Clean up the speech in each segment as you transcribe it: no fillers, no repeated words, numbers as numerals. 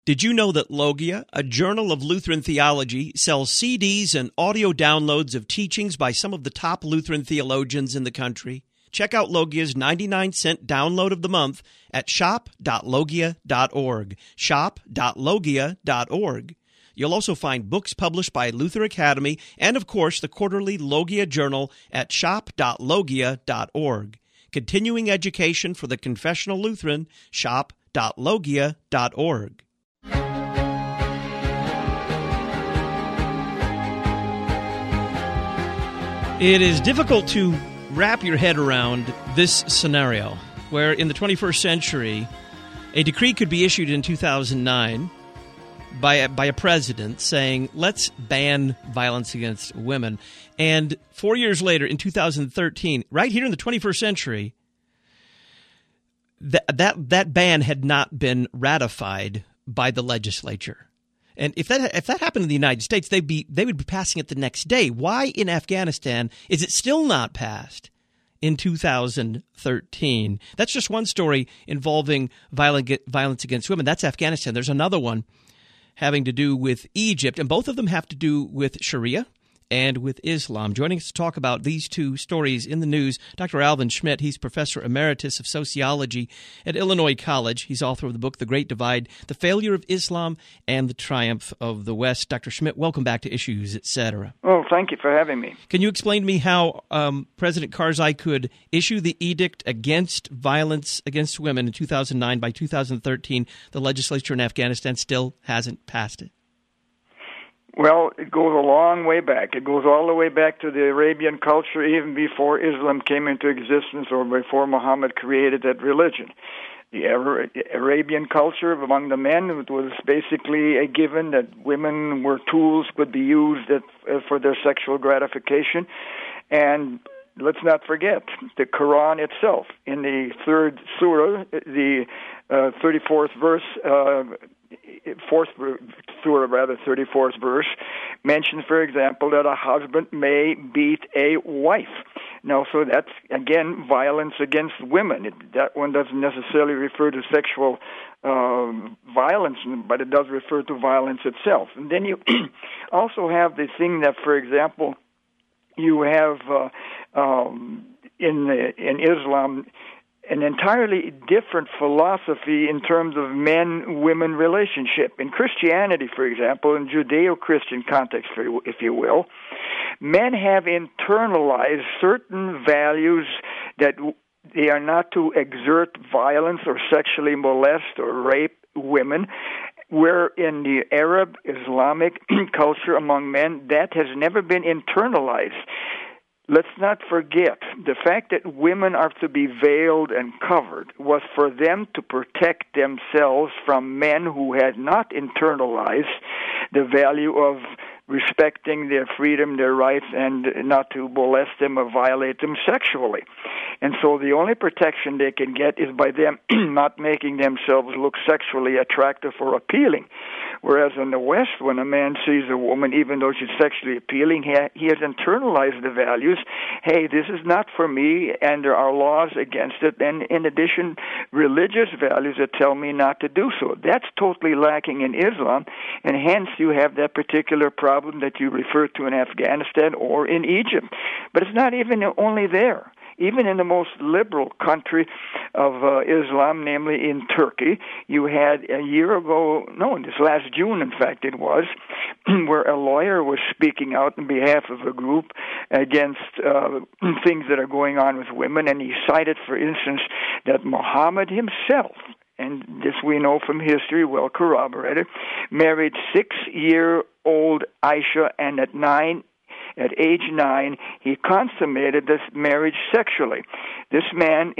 Did you know that Logia, a journal of Lutheran theology, sells CDs and audio downloads of teachings by some of the top Lutheran theologians in the country? Check out Logia's 99-cent download of the month at shop.logia.org. Shop.logia.org. You'll also find books published by Luther Academy and, of course, the quarterly Logia Journal at shop.logia.org. Continuing education for the confessional Lutheran, shop.logia.org. It is difficult to wrap your head around this scenario where in the 21st century a decree could be issued in 2009 by a president saying, let's ban violence against women. And 4 years later, in 2013, right here in the 21st century, that ban had not been ratified by the legislature. And if that happened in the United States, they would be passing it the next day. Why in Afghanistan is it still not passed in 2013? That's just one story involving violence against women. That's Afghanistan. There's another one having to do with Egypt, and both of them have to do with Sharia and with Islam. Joining us to talk about these two stories in the news, Dr. Alvin Schmidt. He's Professor Emeritus of Sociology at Illinois College. He's author of the book, The Great Divide, The Failure of Islam and the Triumph of the West. Dr. Schmidt, welcome back to Issues, Etc. Oh, thank you for having me. Can you explain to me how President Karzai could issue the edict against violence against women in 2009? By 2013, the legislature in Afghanistan still hasn't passed it. Well, it goes a long way back. It goes all the way back to the Arabian culture, even before Islam came into existence or before Muhammad created that religion. The Arabian culture among the men, it was basically a given that women were tools, could be used for their sexual gratification. And let's not forget the Quran itself. In the third surah, the 34th verse, 34th verse, mentions, for example, that a husband may beat a wife. Now, so that's, again, violence against women. That one doesn't necessarily refer to sexual violence, but it does refer to violence itself. And then you also have the thing that, for example, you have in Islam an entirely different philosophy in terms of men-women relationship. In Christianity, for example, in Judeo-Christian context, if you will, men have internalized certain values that they are not to exert violence or sexually molest or rape women, where in the Arab Islamic culture among men, that has never been internalized. Let's not forget, the fact that women are to be veiled and covered was for them to protect themselves from men who had not internalized the value of respecting their freedom, their rights, and not to molest them or violate them sexually. And so the only protection they can get is by them not making themselves look sexually attractive or appealing. Whereas in the West, when a man sees a woman, even though she's sexually appealing, he has internalized the values. Hey, this is not for me, and there are laws against it. And in addition, religious values that tell me not to do so. That's totally lacking in Islam, and hence you have that particular problem that you refer to in Afghanistan or in Egypt. But it's not even only there. Even in the most liberal country of Islam, namely in Turkey, you had a year ago, this last June, in fact, it was, where a lawyer was speaking out on behalf of a group against things that are going on with women, and he cited, for instance, that Muhammad himself, and this we know from history, well corroborated, married 6-year-old Aisha, and at age 9, he consummated this marriage sexually. This man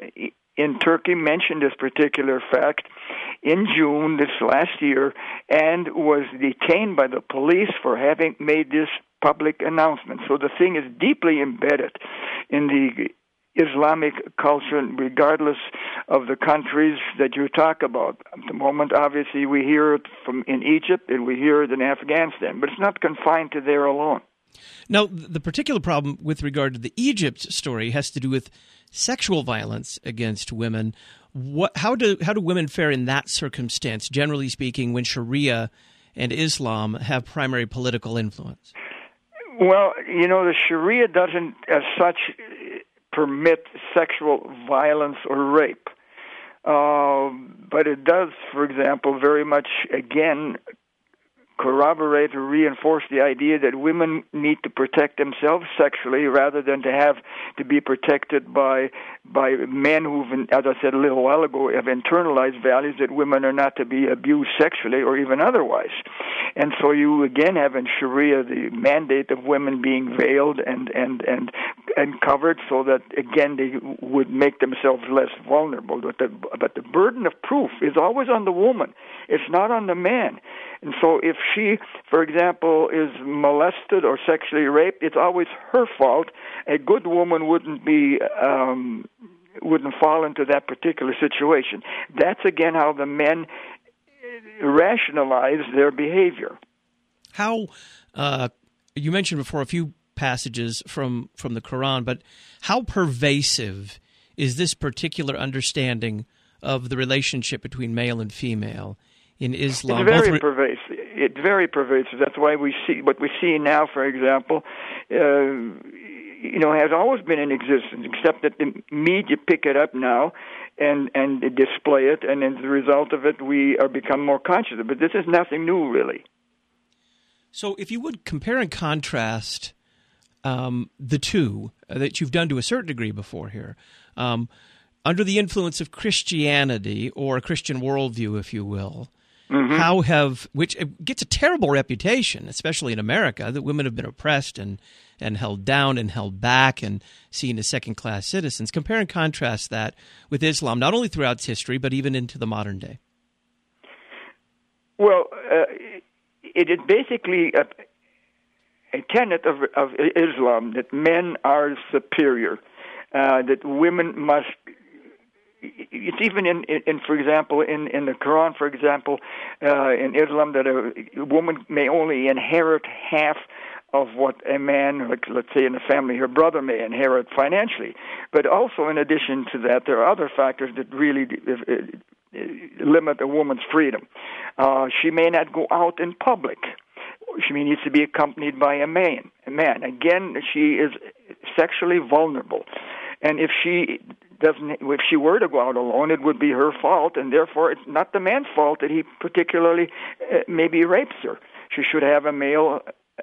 in Turkey mentioned this particular fact in June this last year and was detained by the police for having made this public announcement. So the thing is deeply embedded in the Islamic culture, regardless of the countries that you talk about. At the moment, obviously, we hear it in Egypt and we hear it in Afghanistan, but it's not confined to there alone. Now, the particular problem with regard to the Egypt story has to do with sexual violence against women. How do women fare in that circumstance, generally speaking, when Sharia and Islam have primary political influence? Well, the Sharia doesn't, as such, permit sexual violence or rape. But it does, for example, very much, again, corroborate or reinforce the idea that women need to protect themselves sexually rather than to be protected by men who've, as I said a little while ago, have internalized values that women are not to be abused sexually or even otherwise. And so you again have in Sharia the mandate of women being veiled and covered so that again they would make themselves less vulnerable. But the burden of proof is always on the woman. It's not on the man. And so if she, for example, is molested or sexually raped, it's always her fault. A good woman wouldn't fall into that particular situation. That's again how the men rationalize their behavior. How you mentioned before a few passages from the Quran, but how pervasive is this particular understanding of the relationship between male and female in Islam? It's very pervasive. It's very pervasive. That's why we see what we see now, for example, has always been in existence, except that the media pick it up now and display it, and as a result of it, we are become more conscious of it. But this is nothing new, really. So if you would compare and contrast the two that you've done to a certain degree before here, under the influence of Christianity or a Christian worldview, if you will, which gets a terrible reputation, especially in America, that women have been oppressed and held down and held back and seen as second-class citizens. Compare and contrast that with Islam, not only throughout its history, but even into the modern day. Well, it is basically a tenet of Islam that men are superior, that women must. It's even in for example, in the Quran, for example, in Islam, that a woman may only inherit half of what a man, like let's say in a family, her brother may inherit financially. But also, in addition to that, there are other factors that really limit a woman's freedom. She may not go out in public. She needs to be accompanied by a man. Again, she is sexually vulnerable, and if she were to go out alone, it would be her fault, and therefore it's not the man's fault that he particularly maybe rapes her. She should have a male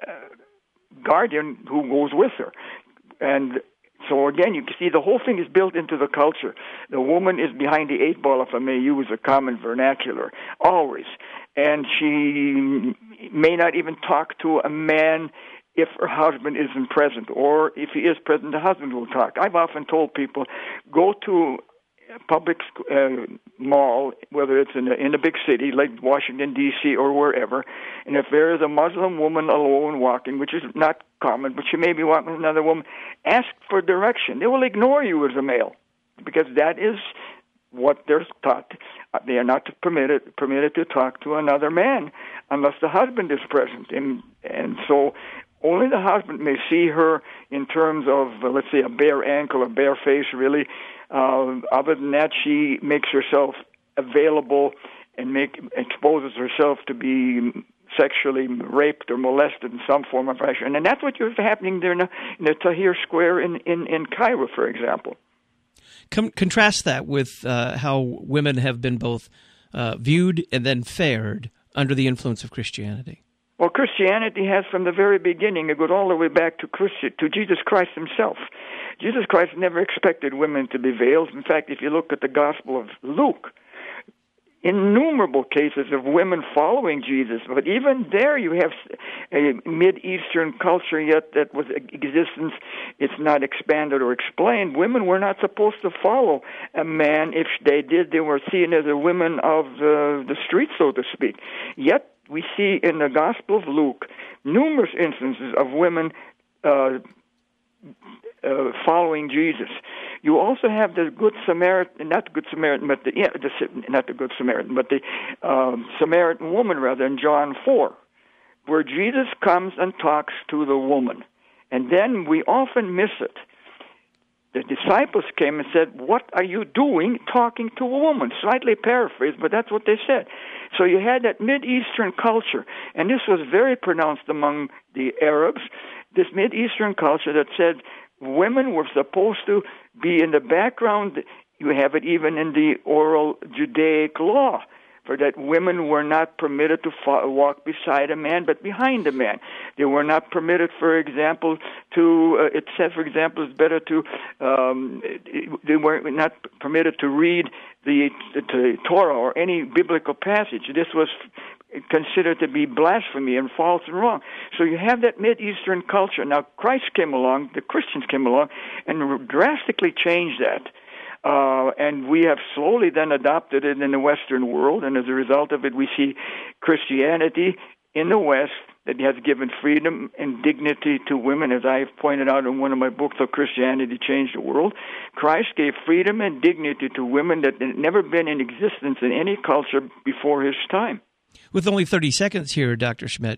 guardian who goes with her. And so again, you can see the whole thing is built into the culture. The woman is behind the eight ball, if I may use a common vernacular, always. And she may not even talk to a man if her husband isn't present, or if he is present, the husband will talk. I've often told people, go to a public mall, whether it's in a big city like Washington, D.C. or wherever, and if there is a Muslim woman alone walking, which is not common, but she may be walking with another woman, ask for direction. They will ignore you as a male, because that is what they're taught. They are not permitted to talk to another man unless the husband is present. And so only the husband may see her in terms of, let's say, a bare ankle, a bare face, really. Other than that, she makes herself available and exposes herself to be sexually raped or molested in some form of fashion. And that's what is happening there in the Tahrir Square in Cairo, for example. Contrast that with how women have been both viewed and then fared under the influence of Christianity. Well, Christianity has from the very beginning, it goes all the way back to Jesus Christ himself. Jesus Christ never expected women to be veiled. In fact, if you look at the Gospel of Luke, innumerable cases of women following Jesus, but even there you have a Mid-Eastern culture yet that was existence. It's not expanded or explained. Women were not supposed to follow a man. If they did, they were seen as the women of the street, so to speak. Yet we see in the Gospel of Luke numerous instances of women following Jesus. You also have the Good Samaritan, not the Good Samaritan, but not the Good Samaritan, but the Samaritan woman, rather, in John 4, where Jesus comes and talks to the woman. And then we often miss it. the disciples came and said, "What are you doing talking to a woman?" Slightly paraphrased, but that's what they said. So you had that Mideastern culture, and this was very pronounced among the Arabs, this Mideastern culture that said women were supposed to be in the background. You have it even in the oral Judaic law, for that women were not permitted to walk beside a man, but behind a man. They were not permitted, for example, it said, for example, it's better to, they were not permitted to read the Torah or any biblical passage. This was considered to be blasphemy and false and wrong. So you have that Mideastern culture. Now, Christ came along, the Christians came along, and drastically changed that. And we have slowly then adopted it in the Western world, and as a result of it, we see Christianity in the West that has given freedom and dignity to women, as I have pointed out in one of my books, How Christianity Changed the World. Christ gave freedom and dignity to women that had never been in existence in any culture before his time. With only 30 seconds here, Dr. Schmidt,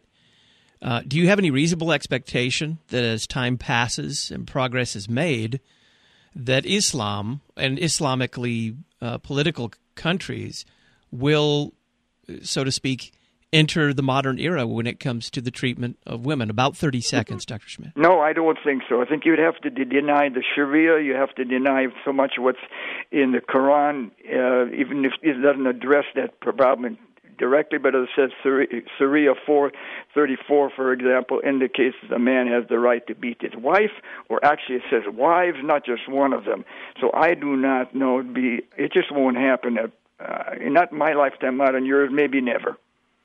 do you have any reasonable expectation that as time passes and progress is made, that Islam and Islamically political countries will, so to speak, enter the modern era when it comes to the treatment of women? About 30 seconds, Dr. Schmidt. No, I don't think so. I think you'd have to deny the Sharia. You have to deny so much what's in the Quran, even if it doesn't address that problem directly, but it says Sharia 4:34, for example, indicates that a man has the right to beat his wife, or actually it says wives, not just one of them. So I do not know. It just won't happen. Not in my lifetime, not in yours, maybe never.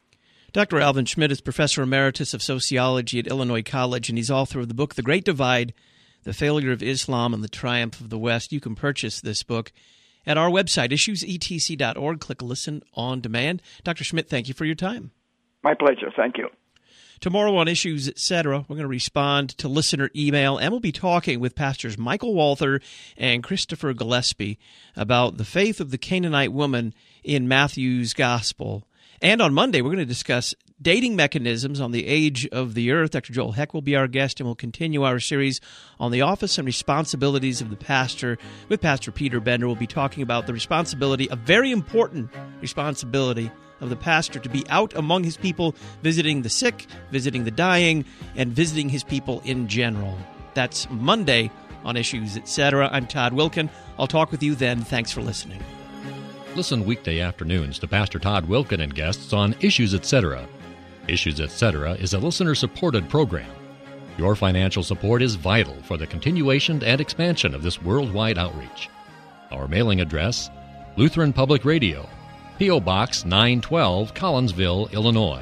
Dr. Alvin Schmidt is Professor Emeritus of Sociology at Illinois College, and he's author of the book The Great Divide, The Failure of Islam and the Triumph of the West. You can purchase this book at our website, issuesetc.org. Click Listen on Demand. Dr. Schmidt, thank you for your time. My pleasure. Thank you. Tomorrow on Issues, Etc., we're going to respond to listener email, and we'll be talking with Pastors Michael Walther and Christopher Gillespie about the faith of the Canaanite woman in Matthew's Gospel. And on Monday, we're going to discuss dating mechanisms on the age of the earth. Dr. Joel Heck will be our guest, and we'll continue our series on the office and responsibilities of the pastor with Pastor Peter Bender. We'll be talking about the responsibility, a very important responsibility of the pastor, to be out among his people, visiting the sick, visiting the dying, and visiting his people in general. That's Monday on Issues, Etc. I'm Todd Wilken. I'll talk with you then. Thanks for listening. Listen weekday afternoons to Pastor Todd Wilken and guests on Issues, Etc. Issues, Etc. is a listener-supported program. Your financial support is vital for the continuation and expansion of this worldwide outreach. Our mailing address, Lutheran Public Radio, P.O. Box 912, Collinsville, Illinois,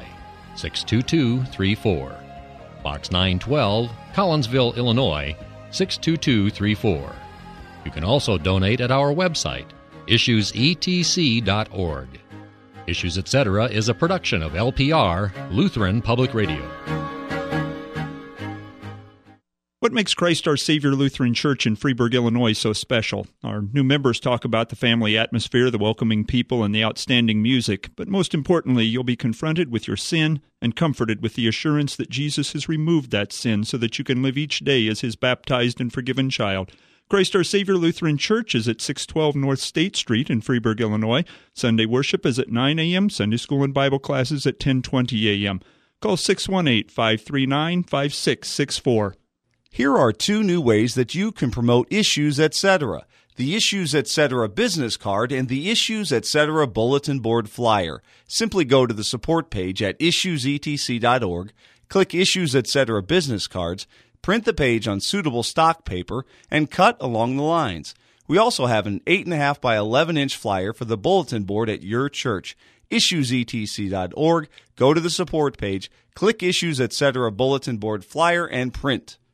62234. Box 912, Collinsville, Illinois, 62234. You can also donate at our website, issuesetc.org. Issues, Etc. is a production of LPR, Lutheran Public Radio. What makes Christ Our Savior Lutheran Church in Freeburg, Illinois so special? Our new members talk about the family atmosphere, the welcoming people, and the outstanding music. But most importantly, you'll be confronted with your sin and comforted with the assurance that Jesus has removed that sin so that you can live each day as his baptized and forgiven child. Christ Our Savior Lutheran Church is at 612 North State Street in Freeburg, Illinois. Sunday worship is at 9 a.m., Sunday school and Bible classes at 10:20 a.m. Call 618-539-5664. Here are two new ways that you can promote Issues, Etc. The Issues, Etc. business card and the Issues, Etc. bulletin board flyer. Simply go to the support page at issuesetc.org, click Issues, Etc. business cards, print the page on suitable stock paper, and cut along the lines. We also have an 8.5 by 11-inch flyer for the bulletin board at your church. issuesetc.org, go to the support page, click Issues, Etc. bulletin board flyer, and print.